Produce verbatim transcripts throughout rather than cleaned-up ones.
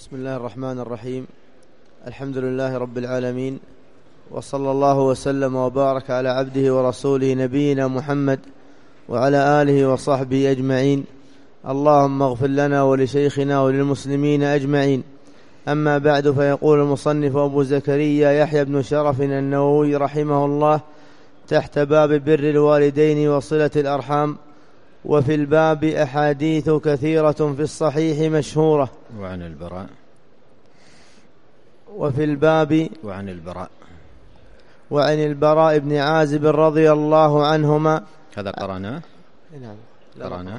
بسم الله الرحمن الرحيم. الحمد لله رب العالمين، وصلى الله وسلم وبارك على عبده ورسوله نبينا محمد وعلى آله وصحبه أجمعين. اللهم اغفر لنا ولشيخنا وللمسلمين أجمعين. أما بعد، فيقول المصنف أبو زكريا يحيى بن شرف النووي رحمه الله تحت باب بر الوالدين وصلة الأرحام: وفي الباب أحاديث كثيرة في الصحيح مشهورة. وعن البراء وفي الباب وعن البراء وعن البراء بن عازب رضي الله عنهما. هذا قرأناه. نعم قرأناه.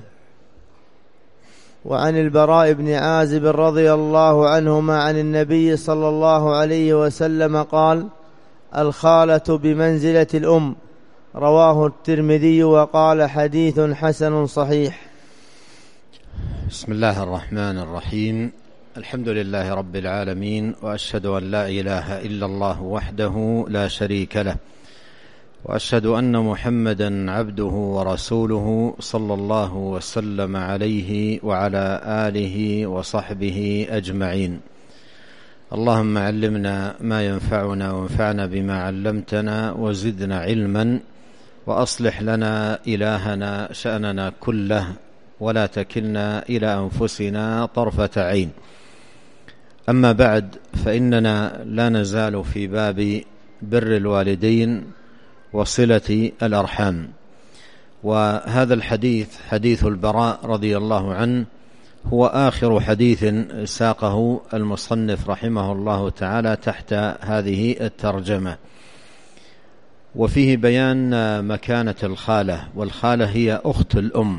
وعن البراء بن عازب رضي الله عنهما عن النبي صلى الله عليه وسلم قال: الخالة بمنزلة الأم. رواه الترمذي وقال: حديث حسن صحيح. بسم الله الرحمن الرحيم. الحمد لله رب العالمين، وأشهد أن لا إله إلا الله وحده لا شريك له، وأشهد أن محمدا عبده ورسوله صلى الله وسلم عليه وعلى آله وصحبه أجمعين. اللهم علمنا ما ينفعنا وانفعنا بما علمتنا وزدنا علما، وأصلح لنا إلهنا شأننا كله، ولا تكلنا إلى أنفسنا طرفة عين. أما بعد، فإننا لا نزال في باب بر الوالدين وصلة الأرحام، وهذا الحديث حديث البراء رضي الله عنه هو آخر حديث ساقه المصنف رحمه الله تعالى تحت هذه الترجمة، وفيه بيان مكانة الخالة، والخالة هي أخت الأم،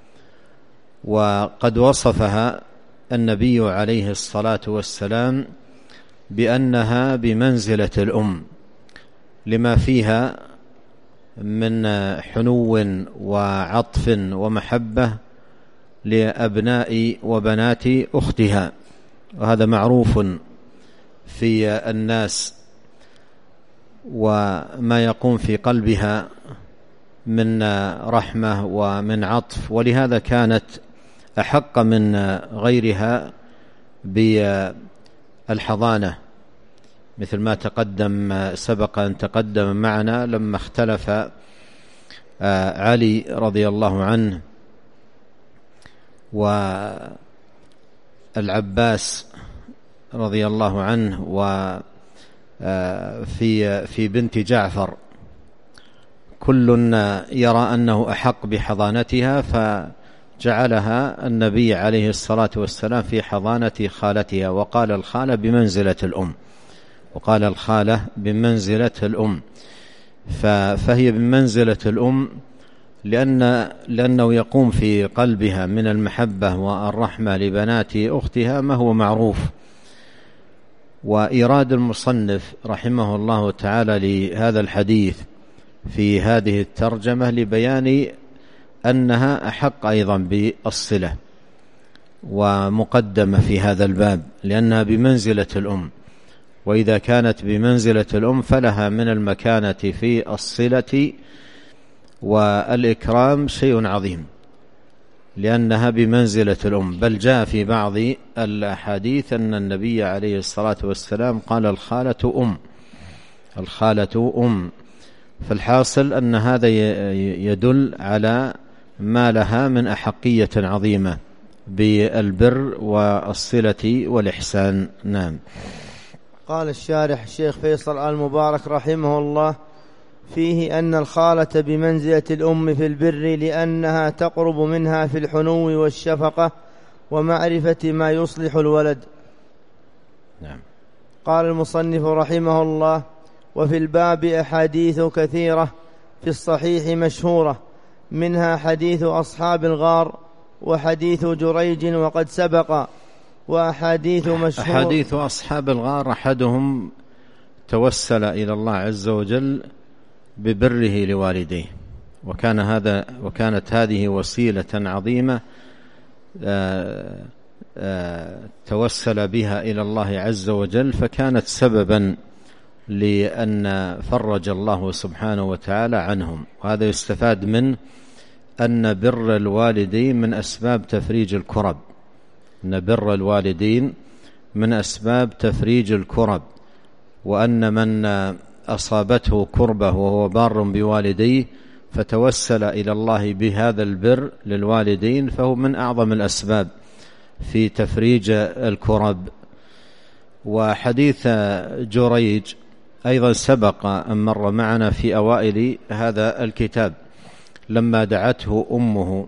وقد وصفها النبي عليه الصلاة والسلام بأنها بمنزلة الأم، لما فيها من حنو وعطف ومحبة لأبناء وبنات أختها، وهذا معروف في الناس، وما يقوم في قلبها من رحمة ومن عطف، ولهذا كانت أحق من غيرها بالحضانة، مثل ما تقدم سبق أن تقدم معنا لما اختلف علي رضي الله عنه والعباس رضي الله عنه وفي في بنت جعفر، كل يرى أنه أحق بحضانتها، فجعلها النبي عليه الصلاة والسلام في حضانة خالتها، وقال الخالة بمنزلة الأم، وقال الخالة بمنزلة الأم، فهي بمنزلة الأم لأن لأنه يقوم في قلبها من المحبة والرحمة لبنات أختها ما هو معروف. وإيراد المصنف رحمه الله تعالى لهذا الحديث في هذه الترجمة لبيان أنها أحق أيضا بالصلة ومقدمة في هذا الباب، لأنها بمنزلة الأم، وإذا كانت بمنزلة الأم فلها من المكانة في الصلة والإكرام شيء عظيم، لأنها بمنزلة الأم. بل جاء في بعض الأحاديث أن النبي عليه الصلاة والسلام قال: الخالة أم، الخالة أم. فالحاصل أن هذا يدل على ما لها من أحقية عظيمة بالبر والصلة والإحسان. نعم. قال الشارح الشيخ فيصل آل مبارك رحمه الله: فيه أن الخالة بمنزلة الأم في البر، لأنها تقرب منها في الحنو والشفقة ومعرفة ما يصلح الولد. نعم. قال المصنف رحمه الله: وفي الباب أحاديث كثيرة في الصحيح مشهورة، منها حديث أصحاب الغار وحديث جريج وقد سبق، وأحاديث مشهورة. أحاديث أصحاب الغار أحدهم توسل إلى الله عز وجل ببره لوالديه، وكان هذا وكانت هذه وسيلة عظيمة توسل بها إلى الله عز وجل، فكانت سببا لأن فرج الله سبحانه وتعالى عنهم. وهذا يستفاد منه أن بر الوالدين من أسباب تفريج الكرب، أن بر الوالدين من أسباب تفريج الكرب، وأن من أصابته كربة وهو بار بوالديه فتوسل إلى الله بهذا البر للوالدين فهو من أعظم الأسباب في تفريج الكرب. وحديث جريج أيضا سبق أن مر معنا في أوائل هذا الكتاب، لما دعته أمه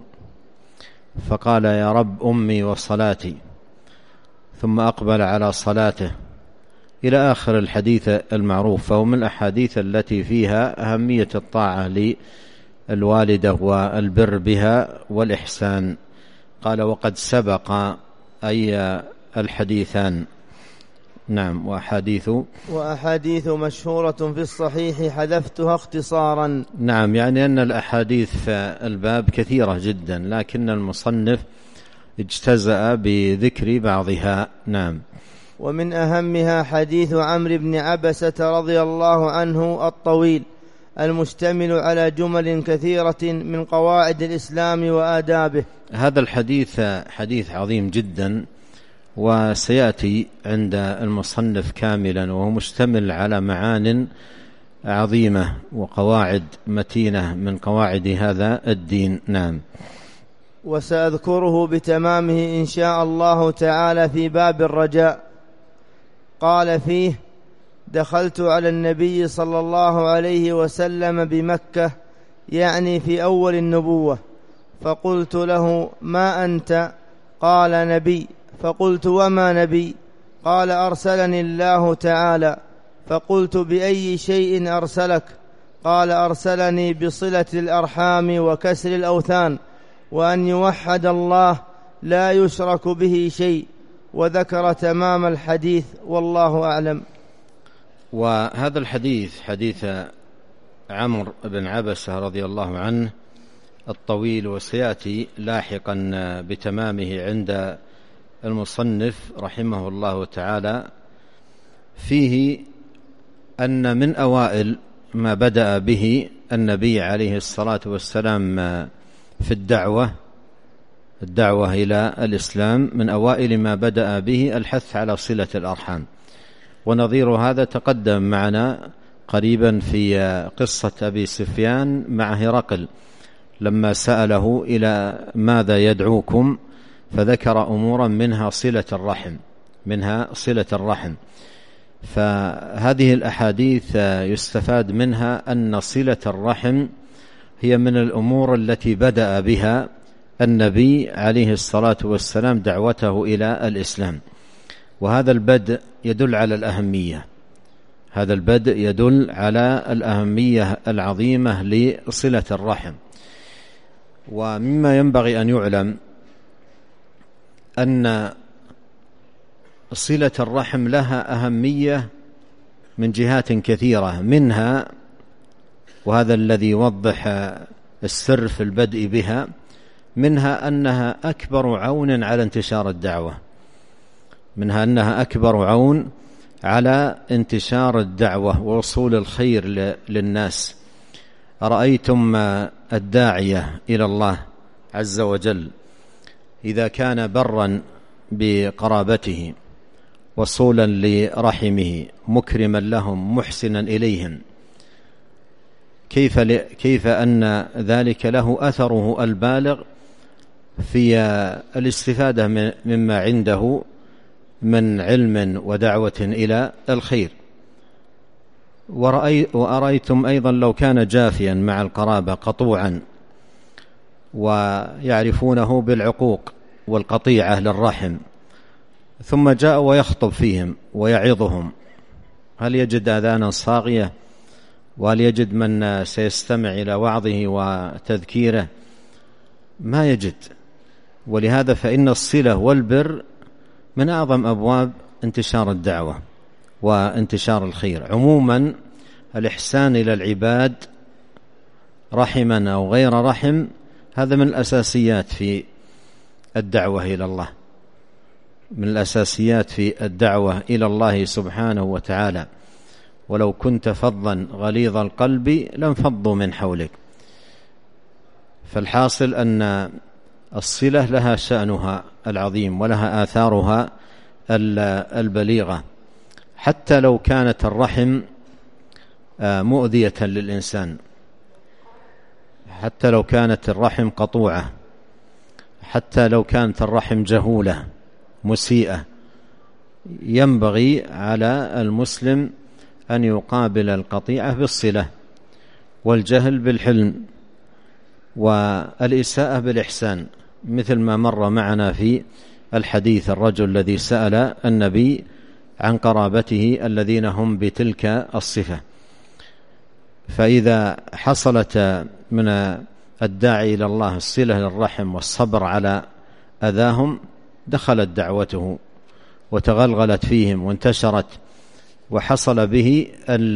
فقال يا رب أمي وصلاتي، ثم أقبل على صلاته إلى آخر الحديث المعروف. فهو من الأحاديث التي فيها أهمية الطاعة للوالدة والبر بها والإحسان. قال وقد سبق أي الحديثان. نعم. وأحاديث وأحاديث مشهورة في الصحيح حذفتها اختصارا. نعم، يعني أن الأحاديث في الباب كثيرة جدا، لكن المصنف اجتزأ بذكر بعضها. نعم. ومن أهمها حديث عمرو بن عبسة رضي الله عنه الطويل المشتمل على جمل كثيرة من قواعد الإسلام وآدابه. هذا الحديث حديث عظيم جدا، وسيأتي عند المصنف كاملا، وهو مشتمل على معان عظيمة وقواعد متينة من قواعد هذا الدين. نعم. وسأذكره بتمامه إن شاء الله تعالى في باب الرجاء. قال فيه: دخلت على النبي صلى الله عليه وسلم بمكة، يعني في أول النبوة، فقلت له: ما أنت؟ قال: نبي. فقلت: وما نبي؟ قال: أرسلني الله تعالى. فقلت: بأي شيء أرسلك؟ قال: أرسلني بصلة الأرحام وكسر الأوثان وأن يوحد الله لا يشرك به شيء، وذكر تمام الحديث، والله أعلم. وهذا الحديث حديث عمرو بن عبسة رضي الله عنه الطويل، وسيأتي لاحقا بتمامه عند المصنف رحمه الله تعالى، فيه أن من أوائل ما بدأ به النبي عليه الصلاة والسلام في الدعوة الدعوة إلى الإسلام، من أوائل ما بدأ به الحث على صلة الأرحام. ونظير هذا تقدم معنا قريبا في قصة أبي سفيان مع هرقل لما سأله إلى ماذا يدعوكم، فذكر أمورا منها صلة الرحم منها صلة الرحم. فهذه الأحاديث يستفاد منها أن صلة الرحم هي من الأمور التي بدأ بها النبي عليه الصلاة والسلام دعوته إلى الإسلام، وهذا البدء يدل على الأهمية هذا البدء يدل على الأهمية العظيمة لصلة الرحم. ومما ينبغي أن يعلم أن صلة الرحم لها أهمية من جهات كثيرة، منها، وهذا الذي يوضح السر في البدء بها، منها أنها أكبر عون على انتشار الدعوة منها أنها أكبر عون على انتشار الدعوة ووصول الخير للناس. أرأيتم الداعية إلى الله عز وجل إذا كان برا بقرابته وصولا لرحمه مكرما لهم محسنا إليهم، كيف, كيف أن ذلك له أثره البالغ في الاستفادة مما عنده من علم ودعوة إلى الخير. وأرأيتم أيضا لو كان جافيا مع القرابة قطوعا ويعرفونه بالعقوق والقطيعة للرحم، ثم جاء ويخطب فيهم ويعظهم، هل يجد آذانا صاغية؟ وهل يجد من سيستمع إلى وعظه وتذكيره؟ ما يجد. ولهذا فإن الصلة والبر من أعظم أبواب انتشار الدعوة وانتشار الخير عموما. الإحسان إلى العباد رحما أو غير رحم هذا من الأساسيات في الدعوة إلى الله من الأساسيات في الدعوة إلى الله سبحانه وتعالى. ولو كنت فظا غليظ القلب لانفضوا من حولك. فالحاصل أن الصلة لها شأنها العظيم ولها آثارها البليغة، حتى لو كانت الرحم مؤذية للإنسان، حتى لو كانت الرحم قطوعة، حتى لو كانت الرحم جهولة مسيئة، ينبغي على المسلم أن يقابل القطيعة بالصلة، والجهل بالحلم، والإساءة بالإحسان، مثل ما مر معنا في الحديث الرجل الذي سأل النبي عن قرابته الذين هم بتلك الصفة. فإذا حصلت من الداعي إلى الله الصلة للرحم والصبر على أذاهم، دخلت دعوته وتغلغلت فيهم وانتشرت، وحصل به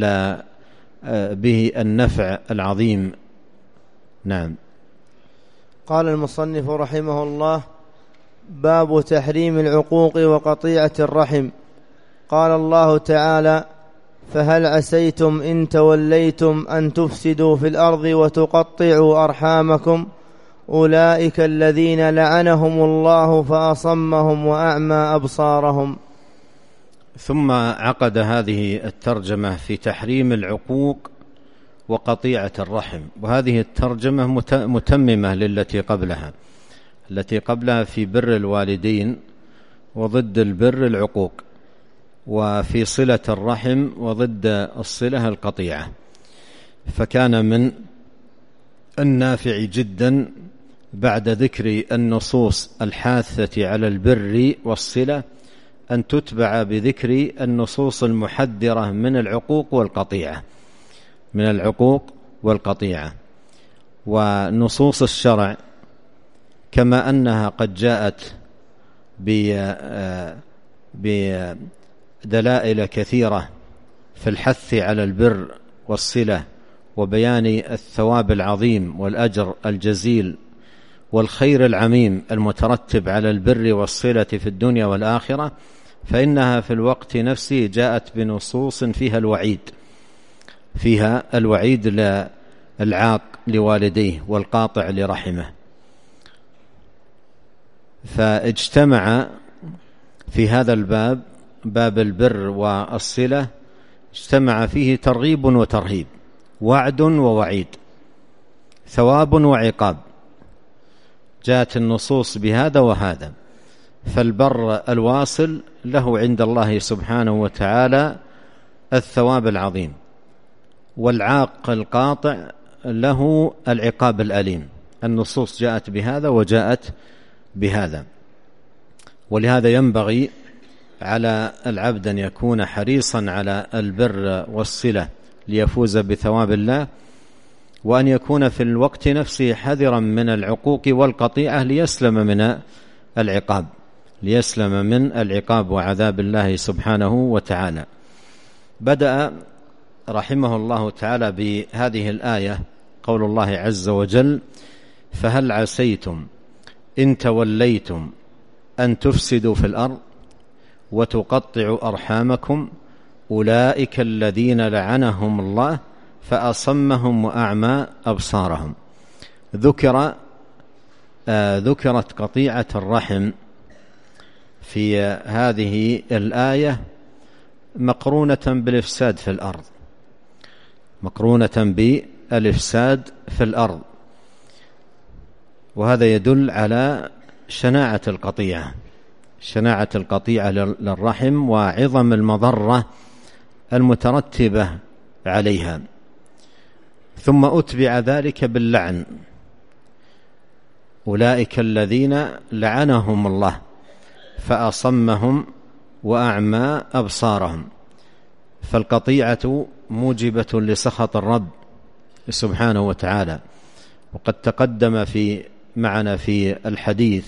به النفع العظيم. نعم. قال المصنف رحمه الله: باب تحريم العقوق وقطيعة الرحم. قال الله تعالى: فهل عسيتم إن توليتم أن تفسدوا في الأرض وتقطعوا أرحامكم أولئك الذين لعنهم الله فأصمهم وأعمى أبصارهم. ثم عقد هذه الترجمة في تحريم العقوق وقطيعة الرحم، وهذه الترجمة متممة للتي قبلها. التي قبلها في بر الوالدين وضد البر العقوق، وفي صلة الرحم وضد الصلة القطيعة. فكان من النافع جدا بعد ذكر النصوص الحاثة على البر والصلة أن تتبع بذكر النصوص المحذرة من العقوق والقطيعة، من العقوق والقطيعة. ونصوص الشرع كما أنها قد جاءت بدلائل كثيرة في الحث على البر والصلة وبيان الثواب العظيم والأجر الجزيل والخير العميم المترتب على البر والصلة في الدنيا والآخرة، فإنها في الوقت نفسه جاءت بنصوص فيها الوعيد، فيها الوعيد للعاق لوالديه والقاطع لرحمه. فاجتمع في هذا الباب، باب البر والصلة، اجتمع فيه ترغيب وترهيب، وعد ووعيد، ثواب وعقاب. جاءت النصوص بهذا وهذا. فالبر الواصل له عند الله سبحانه وتعالى الثواب العظيم، والعاق القاطع له العقاب الأليم. النصوص جاءت بهذا وجاءت بهذا. ولهذا ينبغي على العبد أن يكون حريصا على البر والصلة ليفوز بثواب الله، وأن يكون في الوقت نفسه حذرا من العقوق والقطيعة ليسلم من العقاب ليسلم من العقاب وعذاب الله سبحانه وتعالى. بدأ رحمه الله تعالى بهذه الآية قول الله عز وجل: فهل عسيتم إن توليتم أن تفسدوا في الأرض وتقطعوا أرحامكم أولئك الذين لعنهم الله فأصمهم وأعمى أبصارهم. ذكر آه ذكرت قطيعة الرحم في هذه الآية مقرونة بالإفساد في الأرض، مقرونة بالإفساد في الأرض، وهذا يدل على شناعة القطيعة، شناعة القطيعة للرحم وعظم المضرة المترتبة عليها. ثم أتبع ذلك باللعن: أولئك الذين لعنهم الله فأصمهم وأعمى أبصارهم. فالقطيعة موجبة لسخط الرب سبحانه وتعالى. وقد تقدم في معنا في الحديث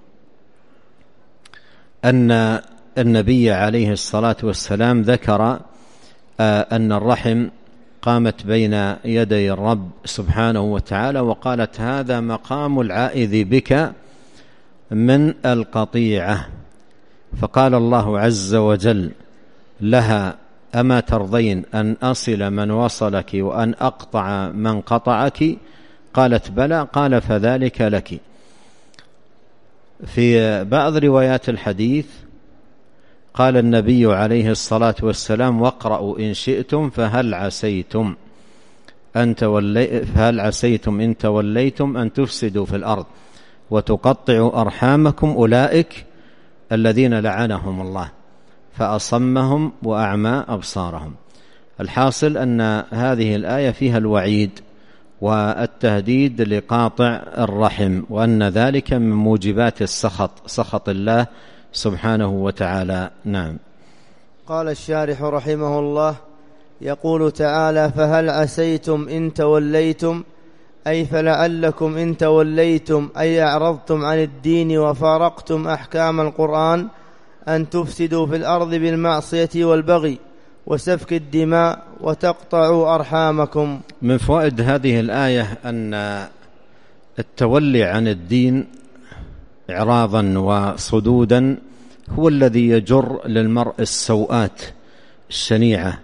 أن النبي عليه الصلاة والسلام ذكر أن الرحم قامت بين يدي الرب سبحانه وتعالى وقالت: هذا مقام العائذ بك من القطيعة. فقال الله عز وجل لها: أما ترضين أن أصل من وصلك وأن أقطع من قطعك؟ قالت: بلى. قال: فذلك لك. في بعض روايات الحديث قال النبي عليه الصلاة والسلام: واقرأوا إن شئتم فهل عسيتم أن تولي فهل عسيتم إن توليتم أن تفسدوا في الأرض وتقطعوا أرحامكم أولئك الذين لعنهم الله فأصمهم وأعمى أبصارهم. الحاصل أن هذه الآية فيها الوعيد والتهديد لقاطع الرحم، وأن ذلك من موجبات السخط، سخط الله سبحانه وتعالى. نعم. قال الشارح رحمه الله: يقول تعالى: فهل عسيتم إن توليتم، أي فلعلكم إن توليتم أي أعرضتم عن الدين وفارقتم أحكام القرآن أن تفسدوا في الأرض بالمعصية والبغي وسفك الدماء وتقطعوا أرحامكم. من فوائد هذه الآية أن التولي عن الدين إعراضا وصدودا هو الذي يجر للمرء السوءات الشنيعة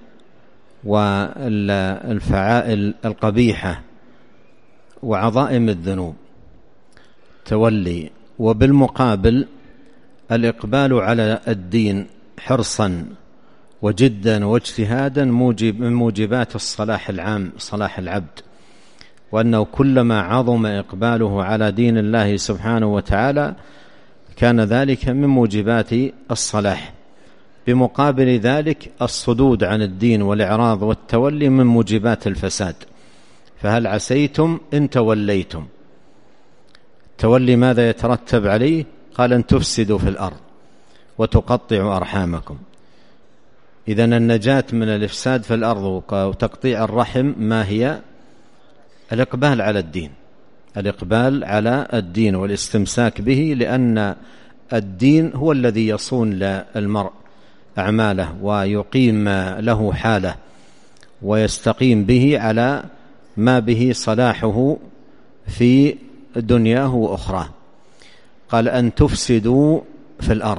والفعائل القبيحة وعظائم الذنوب، تولي. وبالمقابل الإقبال على الدين حرصا وجدا واجتهادا موجب من موجبات الصلاح العام، صلاح العبد، وأنه كلما عظم إقباله على دين الله سبحانه وتعالى كان ذلك من موجبات الصلاح. بمقابل ذلك الصدود عن الدين والإعراض والتولي من موجبات الفساد. فهل عسيتم إن توليتم، التولي ماذا يترتب عليه؟ قال: أن تفسدوا في الأرض وتقطعوا أرحامكم. إذن النجاة من الإفساد في الأرض وتقطيع الرحم ما هي؟ الإقبال على الدين، الإقبال على الدين والاستمساك به، لأن الدين هو الذي يصون للمرء أعماله ويقيم له حاله ويستقيم به على ما به صلاحه في دنياه وأخراه. قال: أن تفسدوا في الأرض،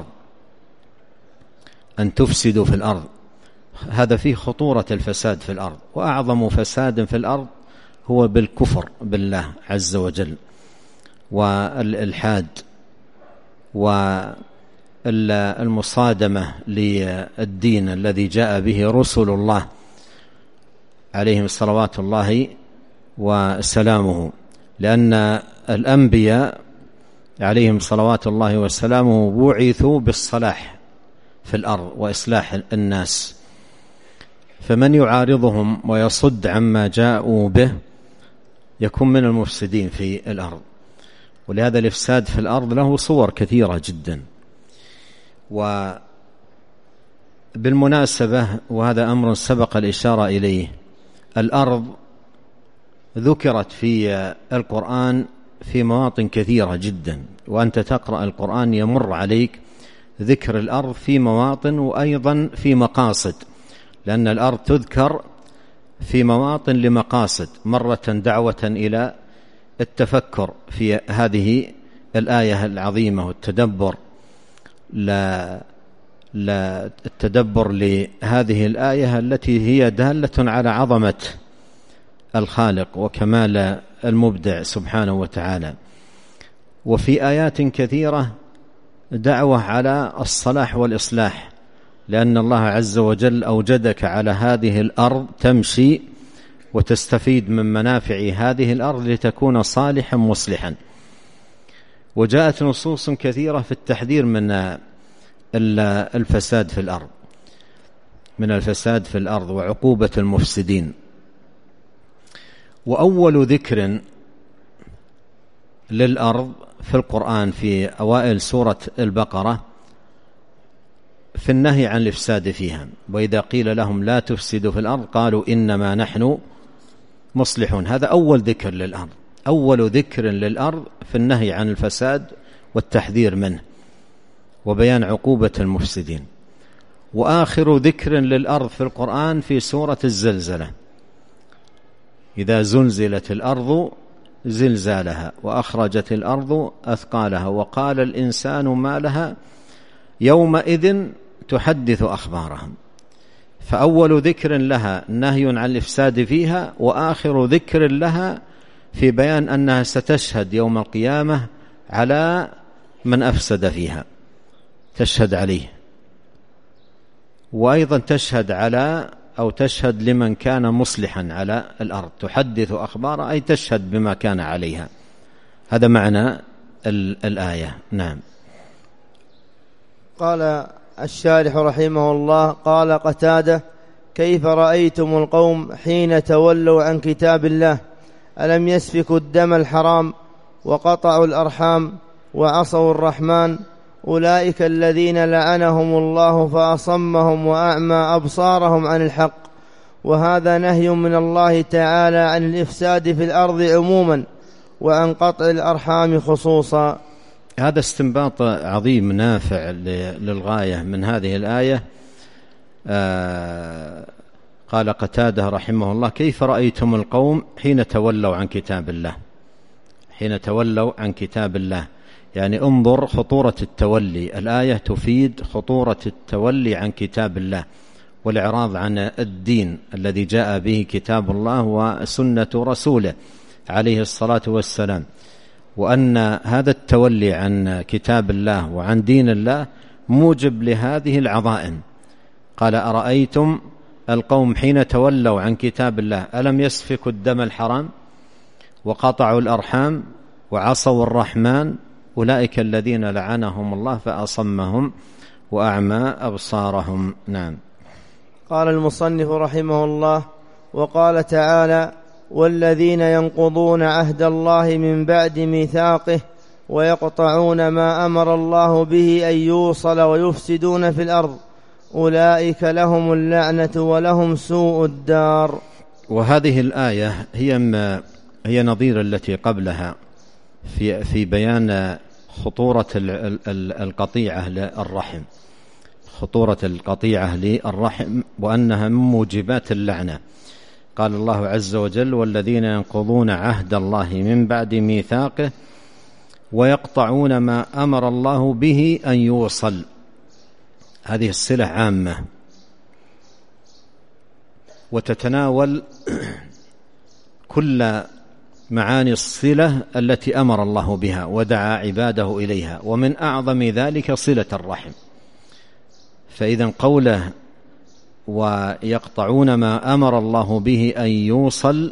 أن تفسدوا في الأرض، هذا فيه خطورة الفساد في الأرض، وأعظم فساد في الأرض هو بالكفر بالله عز وجل والإلحاد والمصادمة للدين الذي جاء به رسل الله عليهم صلوات الله وسلامه. لأن الأنبياء عليهم صلوات الله وسلامه بعثوا بالصلاح في الأرض وإصلاح الناس، فمن يعارضهم ويصد عما جاءوا به يكون من المفسدين في الأرض. ولهذا الإفساد في الأرض له صور كثيرة جدا. وبالمناسبة، وهذا أمر سبق الإشارة إليه، الأرض ذكرت في القرآن في مواطن كثيرة جدا، وأنت تقرأ القرآن يمر عليك ذكر الأرض في مواطن وأيضا في مقاصد، لأن الأرض تذكر في مواطن لمقاصد، مرة دعوة إلى التفكر في هذه الآية العظيمة والتدبر لا لا التدبر لهذه الآية التي هي دالة على عظمة الخالق وكمال المبدع سبحانه وتعالى. وفي آيات كثيرة دعوة على الصلاح والإصلاح، لأن الله عز وجل أوجدك على هذه الأرض تمشي وتستفيد من منافع هذه الأرض لتكون صالحا مصلحا. وجاءت نصوص كثيرة في التحذير من الفساد في الأرض، من الفساد في الأرض وعقوبة المفسدين. وأول ذكر للأرض في القرآن في أوائل سورة البقرة في النهي عن الإفساد فيها. وإذا قيل لهم لا تفسدوا في الأرض قالوا إنما نحن مصلحون. هذا أول ذكر للأرض، أول ذكر للأرض في النهي عن الفساد والتحذير منه وبيان عقوبة المفسدين. وآخر ذكر للأرض في القرآن في سورة الزلزلة: إذا زلزلت الأرض زلزالها وأخرجت الأرض أثقالها وقال الإنسان ما لها يومئذ تحدث أخبارهم. فأول ذكر لها نهي عن الإفساد فيها، وآخر ذكر لها في بيان أنها ستشهد يوم القيامة على من أفسد فيها، تشهد عليه وأيضا تشهد على أو تشهد لمن كان مصلحا على الأرض، تحدث أخبار أي تشهد بما كان عليها. هذا معنى الآية. نعم. قال الشارح رحمه الله: قال قتادة: كيف رأيتم القوم حين تولوا عن كتاب الله؟ ألم يسفكوا الدم الحرام وقطعوا الأرحام وعصوا الرحمن؟ أولئك الذين لعنهم الله فأصمهم وأعمى أبصارهم عن الحق. وهذا نهي من الله تعالى عن الإفساد في الأرض عموما وعن قطع الأرحام خصوصا. هذا استنباط عظيم نافع للغاية من هذه الآية. آه قال قتادة رحمه الله: كيف رأيتم القوم حين تولوا عن كتاب الله؟ حين تولوا عن كتاب الله يعني انظر خطورة التولي. الآية تفيد خطورة التولي عن كتاب الله والإعراض عن الدين الذي جاء به كتاب الله وسنة رسوله عليه الصلاة والسلام، وأن هذا التولي عن كتاب الله وعن دين الله موجب لهذه العظائم. قال: أرأيتم القوم حين تولوا عن كتاب الله ألم يسفكوا الدم الحرام وقطعوا الأرحام وعصوا الرحمن أولئك الذين لعنهم الله فأصمهم وأعمى أبصارهم. نعم. قال المصنف رحمه الله: وقال تعالى: والذين ينقضون عهد الله من بعد ميثاقه ويقطعون ما أمر الله به أن يوصل ويفسدون في الأرض أولئك لهم اللعنة ولهم سوء الدار. وهذه الآية هي ما هي نظير التي قبلها في في بيان خطورة القطيعة للرحم، خطورة القطيعة للرحم وأنها من موجبات اللعنة. قال الله عز وجل: والذين ينقضون عهد الله من بعد ميثاقه ويقطعون ما أمر الله به أن يوصل. هذه الصلة عامة وتتناول كل معاني الصلة التي أمر الله بها ودعا عباده إليها، ومن أعظم ذلك صلة الرحم. فإذا قوله ويقطعون ما أمر الله به أن يوصل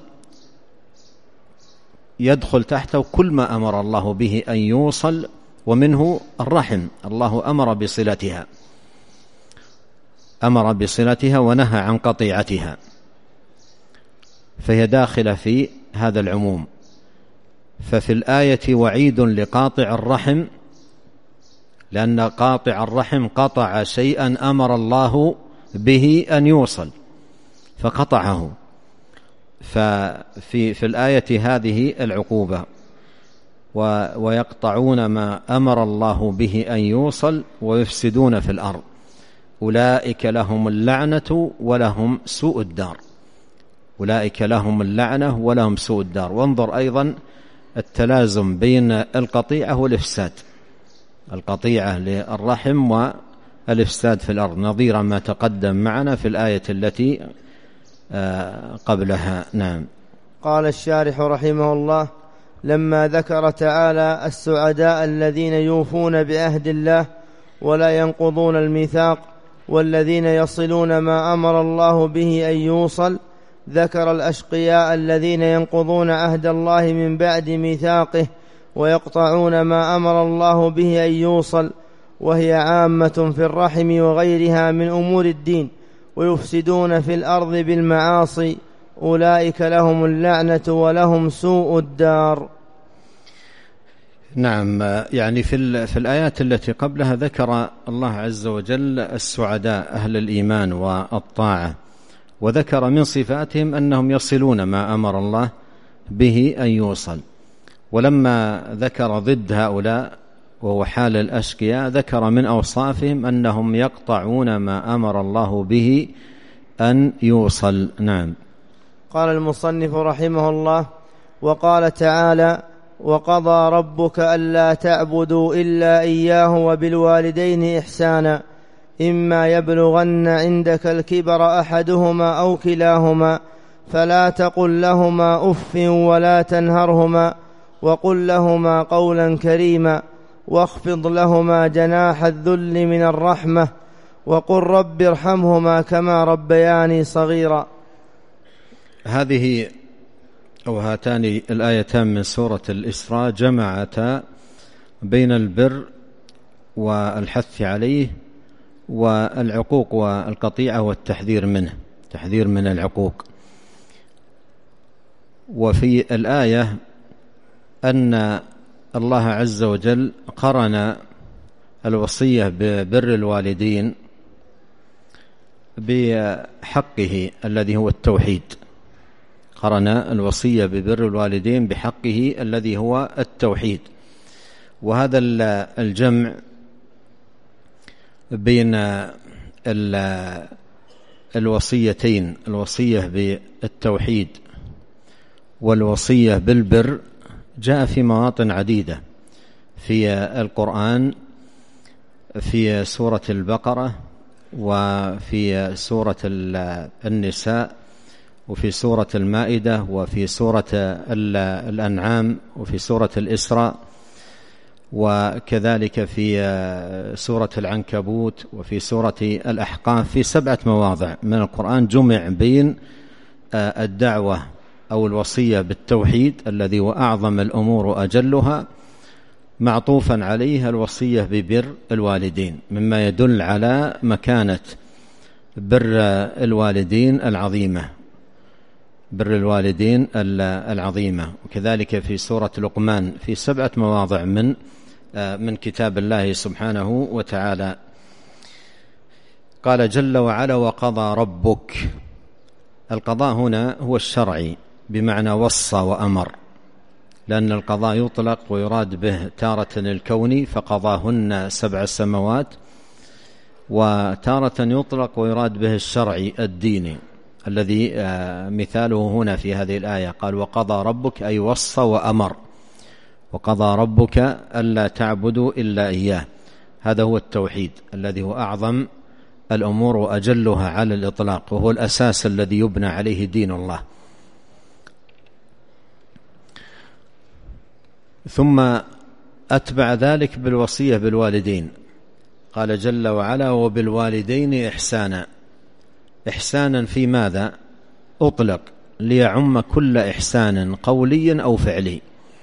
يدخل تحته كل ما أمر الله به أن يوصل، ومنه الرحم. الله أمر بصلتها أمر بصلتها ونهى عن قطيعتها، فهي داخلة في هذا العموم. ففي الآية وعيد لقاطع الرحم، لأن قاطع الرحم قطع شيئا أمر الله به أن يوصل فقطعه، ففي في الآية هذه العقوبة: ويقطعون ما أمر الله به أن يوصل ويفسدون في الأرض أولئك لهم اللعنة ولهم سوء الدار. أولئك لهم اللعنة ولهم سوء الدار. وانظر أيضا التلازم بين القطيعة والإفساد، القطيعة للرحم والإفساد في الأرض، نظير ما تقدم معنا في الآية التي قبلها. نعم. قال الشارح رحمه الله: لما ذكر تعالى السعداء الذين يوفون بعهد الله ولا ينقضون الميثاق والذين يصلون ما أمر الله به أن يوصل، ذكر الأشقياء الذين ينقضون عهد الله من بعد ميثاقه ويقطعون ما أمر الله به أن يوصل، وهي عامة في الرحم وغيرها من أمور الدين، ويفسدون في الأرض بالمعاصي أولئك لهم اللعنة ولهم سوء الدار. نعم. يعني في في الآيات التي قبلها ذكر الله عز وجل السعداء أهل الإيمان والطاعة، وذكر من صفاتهم أنهم يصلون ما أمر الله به أن يوصل. ولما ذكر ضد هؤلاء وهو حال الأشقياء ذكر من أوصافهم أنهم يقطعون ما أمر الله به أن يوصل. نعم. قال المصنف رحمه الله: وقال تعالى: وقضى ربك ألا تعبدوا إلا إياه وبالوالدين إحسانا إما يبلغن عندك الكبر أحدهما أو كلاهما فلا تقل لهما أف ولا تنهرهما وقل لهما قولا كريما واخفض لهما جناح الذل من الرحمة وقل رب ارحمهما كما ربياني صغيرا. هذه أو هاتان الآيتان من سورة الإسراء جمعتا بين البر والحث عليه والعقوق والقطيعة والتحذير منه، تحذير من العقوق. وفي الآية أن الله عز وجل قرن الوصية ببر الوالدين بحقه الذي هو التوحيد، قرن الوصية ببر الوالدين بحقه الذي هو التوحيد. وهذا الجمع بين الوصيتين، الوصية بالتوحيد والوصية بالبر، جاء في مواطن عديدة في القرآن، في سورة البقرة وفي سورة النساء وفي سورة المائدة وفي سورة الأنعام وفي سورة الإسراء، وكذلك في سورة العنكبوت وفي سورة الأحقاف. في سبعة مواضع من القرآن جمع بين الدعوة أو الوصية بالتوحيد الذي هو أعظم الأمور وأجلها، معطوفا عليه الوصية ببر الوالدين، مما يدل على مكانة بر الوالدين العظيمة، بر الوالدين العظيمة. وكذلك في سورة لقمان في سبعة مواضع من من كتاب الله سبحانه وتعالى. قال جل وعلا وقضى ربك. القضاء هنا هو الشرعي بمعنى وصى وأمر، لأن القضاء يطلق ويراد به تارة الكوني فقضاهن سبع سماوات، وتارة يطلق ويراد به الشرعي الديني الذي مثاله هنا في هذه الآية. قال وقضى ربك أي وصى وأمر، وقضى ربك ألا تعبدوا إلا إياه. هذا هو التوحيد الذي هو أعظم الأمور وأجلها على الإطلاق، وهو الأساس الذي يبنى عليه دين الله. ثم أتبع ذلك بالوصية بالوالدين، قال جل وعلا وبالوالدين إحسانا. إحسانا في ماذا؟ أطلق ليعم كل إحسان قولي أو فعلي.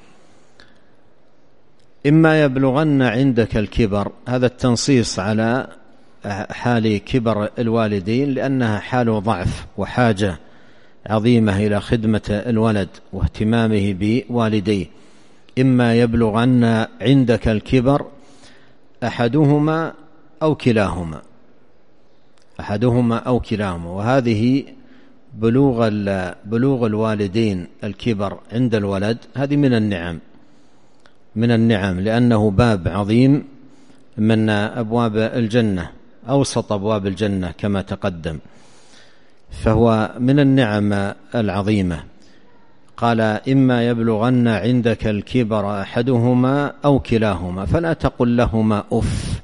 إما يبلغن عندك الكبر، هذا التنصيص على حال كبر الوالدين لأنها حال ضعف وحاجة عظيمة إلى خدمة الولد واهتمامه بوالديه. إما يبلغن عندك الكبر أحدهما أو كلاهما، أحدهما أو كلاهما. وهذه بلوغ بلوغ الوالدين الكبر عند الولد هذه من النعم، من النعم، لأنه باب عظيم من أبواب الجنة، أوسط أبواب الجنة كما تقدم، فهو من النعم العظيمة. قال إما يبلغن عندك الكبر أحدهما أو كلاهما فلا تقل لهما أف.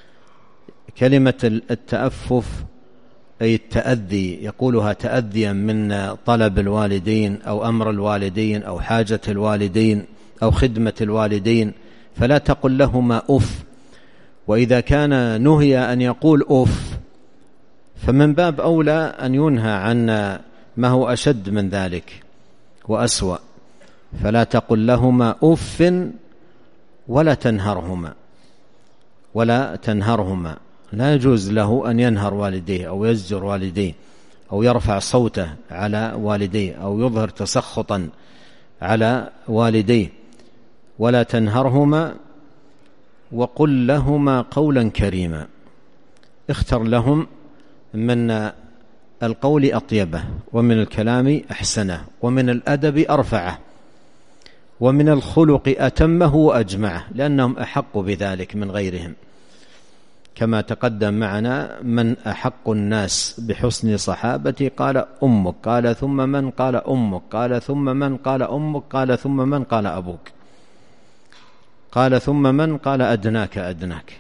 كلمة التأفف أي التأذي، يقولها تأذيا من طلب الوالدين أو أمر الوالدين أو حاجة الوالدين أو خدمة الوالدين، فلا تقل لهما أف. وإذا كان نهي أن يقول أف فمن باب أولى أن ينهى عن ما هو أشد من ذلك وأسوأ. فلا تقل لهما أف ولا تنهرهما، ولا تنهرهما. لا يجوز له أن ينهر والديه أو يزجر والديه أو يرفع صوته على والديه أو يظهر تسخطا على والديه. ولا تنهرهما وقل لهما قولا كريما. اختر لهم من القول أطيبه، ومن الكلام أحسنه، ومن الأدب أرفعه، ومن الخلق أتمه وأجمعه، لأنهم أحق بذلك من غيرهم. كما تقدم معنا من أحق الناس بحسن صحابتي قال أمك، قال ثم من، قال أمك، قال ثم من، قال أمك، قال ثم من، قال أبوك، قال ثم من، قال أدناك أدناك.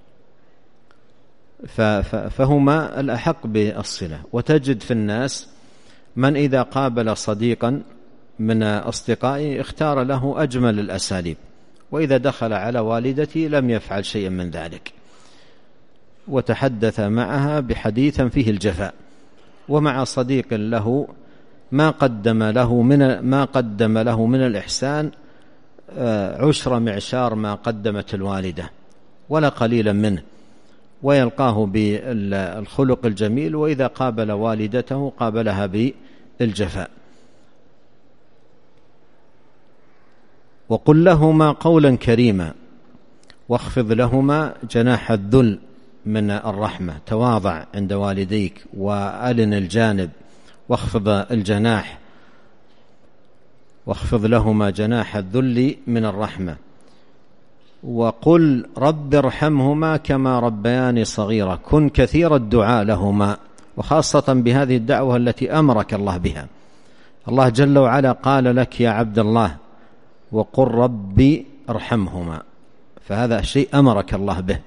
فهما الأحق بالصلة. وتجد في الناس من إذا قابل صديقا من أصدقائه اختار له أجمل الأساليب، وإذا دخل على والدتي لم يفعل شيئا من ذلك. وتحدث معها بحديثا فيه الجفاء، ومع صديق له ما قدم له من ما قدم له من الإحسان عشر معشار ما قدمت الوالدة ولا قليلا منه، ويلقاه بالخلق الجميل، وإذا قابل والدته قابلها بالجفاء. وقل لهما قولا كريما واخفض لهما جناح الذل من الرحمة، تواضع عند والديك وألن الجانب واخفض الجناح، واخفض لهما جناح الذل من الرحمة. وقل رب ارحمهما كما ربياني صغيرا، كن كثير الدعاء لهما، وخاصة بهذه الدعوة التي أمرك الله بها. الله جل وعلا قال لك يا عبد الله وقل ربي ارحمهما، فهذا شيء أمرك الله به،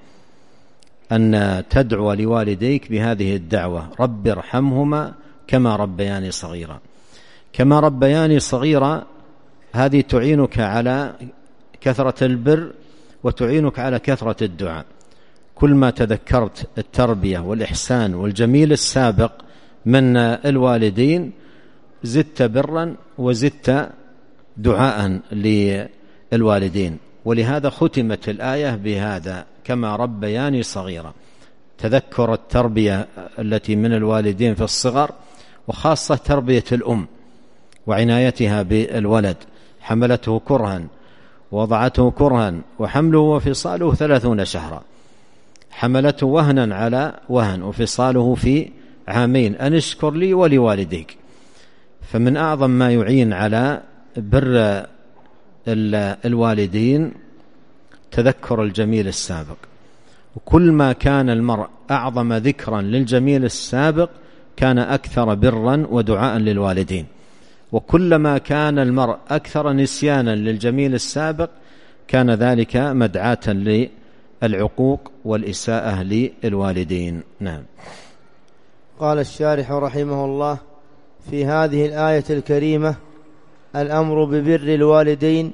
أن تدعو لوالديك بهذه الدعوة، رب ارحمهما كما ربياني صغيرا. كما ربياني صغيرا هذه تعينك على كثرة البر وتعينك على كثرة الدعاء. كل ما تذكرت التربية والإحسان والجميل السابق من الوالدين زدت برا وزدت دعاء للوالدين. ولهذا ختمت الآية بهذا كما ربياني صغيرا، تذكر التربية التي من الوالدين في الصغر، وخاصة تربية الأم وعنايتها بالولد، حملته كرها ووضعته كرها وحمله وفصاله ثلاثون شهرا، حملته وهنا على وهن وفصاله في عامين، أن اشكر لي ولوالديك. فمن أعظم ما يعين على بر الوالدين تذكر الجميل السابق، وكل ما كان المرء أعظم ذكرا للجميل السابق كان أكثر برا ودعاء للوالدين، وكلما كان المرء أكثر نسيانا للجميل السابق كان ذلك مدعاة للعقوق والإساءة للوالدين. نعم. قال الشارح رحمه الله: في هذه الآية الكريمة الأمر ببر الوالدين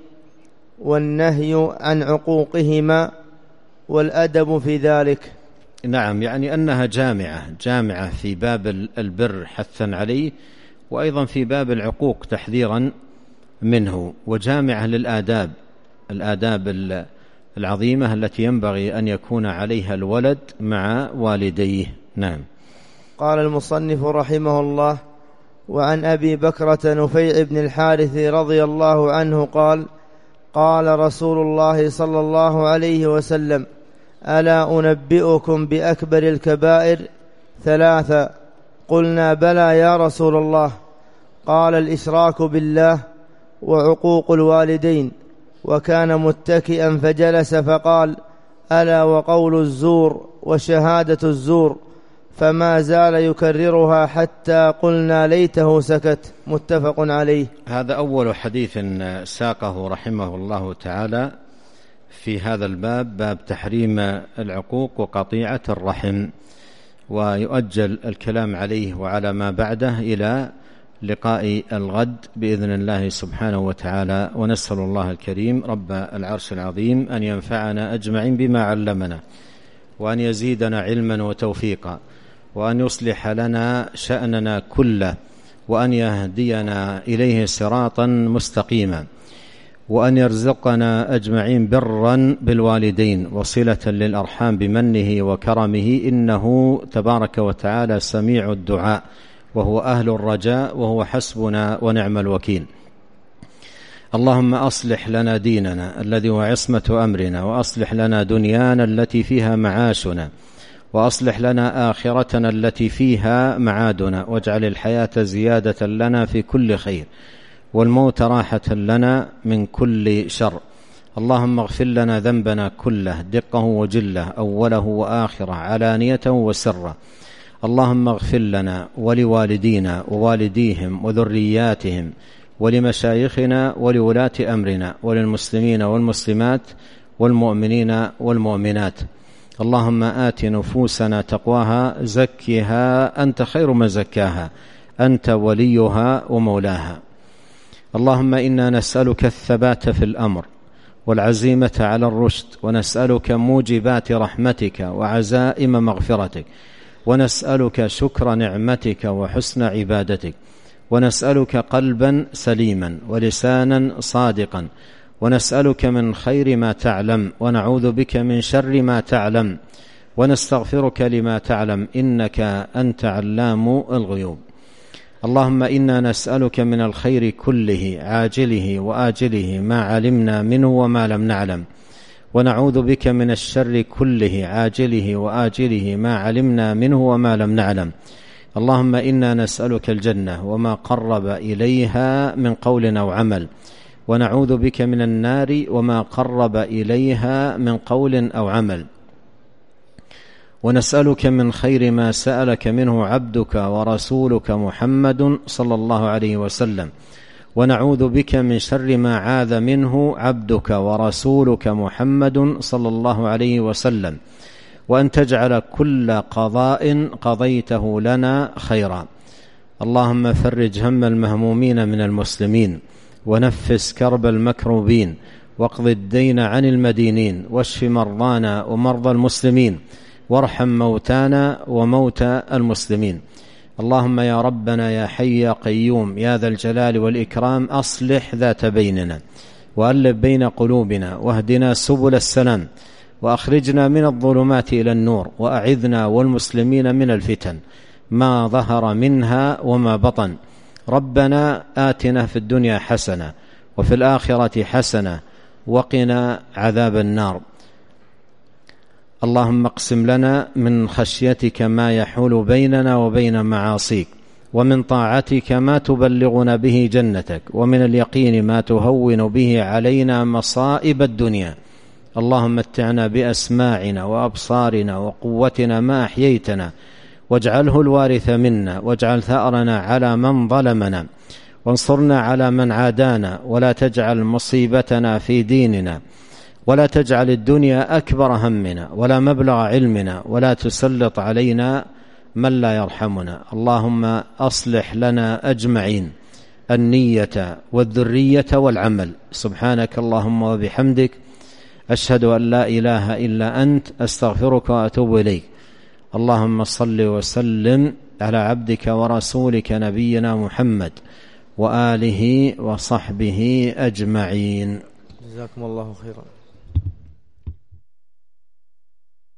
والنهي عن عقوقهما والأدب في ذلك. نعم، يعني أنها جامعة جامعة في باب البر حثا عليه، وأيضا في باب العقوق تحذيرا منه، وجامعة للآداب الآداب العظيمة التي ينبغي أن يكون عليها الولد مع والديه. نعم. قال المصنف رحمه الله: وعن أبي بكرة نفيع بن الحارث رضي الله عنه قال: قال رسول الله صلى الله عليه وسلم: ألا أنبئكم بأكبر الكبائر ثلاثة؟ قلنا: بلى يا رسول الله. قال: الإشراك بالله وعقوق الوالدين. وكان متكئا فجلس فقال: ألا وقول الزور وشهادة الزور. فما زال يكررها حتى قلنا ليته سكت. متفق عليه. هذا أول حديث ساقه رحمه الله تعالى في هذا الباب، باب تحريم العقوق وقطيعة الرحم، ويؤجل الكلام عليه وعلى ما بعده إلى لقاء الغد بإذن الله سبحانه وتعالى. ونسأل الله الكريم رب العرش العظيم أن ينفعنا أجمعين بما علمنا، وأن يزيدنا علما وتوفيقا، وأن يصلح لنا شأننا كله، وأن يهدينا إليه صراطا مستقيما، وأن يرزقنا أجمعين برا بالوالدين وصلة للأرحام بمنه وكرمه، إنه تبارك وتعالى سميع الدعاء وهو أهل الرجاء وهو حسبنا ونعم الوكيل. اللهم أصلح لنا ديننا الذي هو عصمة أمرنا، وأصلح لنا دنيانا التي فيها معاشنا، وأصلح لنا آخرتنا التي فيها معادنا، واجعل الحياة زيادة لنا في كل خير، والموت راحة لنا من كل شر. اللهم اغفر لنا ذنبنا كله دقه وجله، أوله وآخره، علانيته وسره. اللهم اغفر لنا ولوالدينا ووالديهم وذرياتهم ولمشايخنا ولولاة أمرنا وللمسلمين والمسلمات والمؤمنين والمؤمنات. اللهم آت نفوسنا تقواها، زكها أنت خير من زكاها، أنت وليها ومولاها. اللهم إنا نسألك الثبات في الأمر والعزيمة على الرشد، ونسألك موجبات رحمتك وعزائم مغفرتك، ونسألك شكر نعمتك وحسن عبادتك، ونسألك قلبا سليما ولسانا صادقا، ونسألك من خير ما تعلم، ونعوذ بك من شر ما تعلم، ونستغفرك لما تعلم، إنك أنت علام الغيوب. اللهم إنا نسألك من الخير كله عاجله وآجله ما علمنا منه وما لم نعلم، ونعوذ بك من الشر كله عاجله وآجله ما علمنا منه وما لم نعلم. اللهم إنا نسألك الجنة وما قرب إليها من قول أو عمل، ونعوذ بك من النار وما قرب إليها من قول أو عمل، ونسألك من خير ما سألك منه عبدك ورسولك محمد صلى الله عليه وسلم، ونعوذ بك من شر ما عاذ منه عبدك ورسولك محمد صلى الله عليه وسلم، وأن تجعل كل قضاء قضيته لنا خيرا. اللهم فرج هم المهمومين من المسلمين، ونفس كرب المكروبين، واقض الدين عن المدينين، واشف مرضانا ومرضى المسلمين، وارحم موتانا وموتى المسلمين. اللهم يا ربنا يا حي يا قيوم يا ذا الجلال والإكرام، أصلح ذات بيننا، وألف بين قلوبنا، واهدنا سبل السلام، وأخرجنا من الظلمات إلى النور، وأعذنا والمسلمين من الفتن ما ظهر منها وما بطن. ربنا آتنا في الدنيا حسنة وفي الآخرة حسنة وقنا عذاب النار. اللهم اقسم لنا من خشيتك ما يحول بيننا وبين معاصيك، ومن طاعتك ما تبلغنا به جنتك، ومن اليقين ما تهون به علينا مصائب الدنيا. اللهم متعنا بأسماعنا وأبصارنا وقوتنا ما أحييتنا، واجعله الوارث منا، واجعل ثأرنا على من ظلمنا، وانصرنا على من عادانا، ولا تجعل مصيبتنا في ديننا، ولا تجعل الدنيا أكبر همنا ولا مبلغ علمنا، ولا تسلط علينا من لا يرحمنا. اللهم أصلح لنا أجمعين النية والذرية والعمل. سبحانك اللهم وبحمدك، أشهد أن لا إله إلا أنت، أستغفرك وأتوب إليك. اللهم صل وسلم على عبدك ورسولك نبينا محمد وآله وصحبه أجمعين. جزاكم الله خيرا.